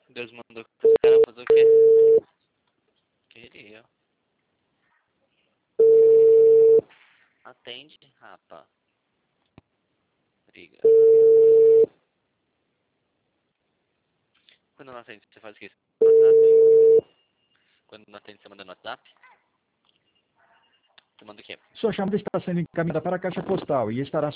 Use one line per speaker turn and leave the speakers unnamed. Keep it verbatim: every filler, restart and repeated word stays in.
Deus mandou esse cara fazer o quê? Queria. Atende, rapa. Briga. Quando não atende, você faz o quê? No WhatsApp? Quando não atende, você manda no WhatsApp? Você manda o quê?
Sua chamada está sendo encaminhada para a caixa postal e estará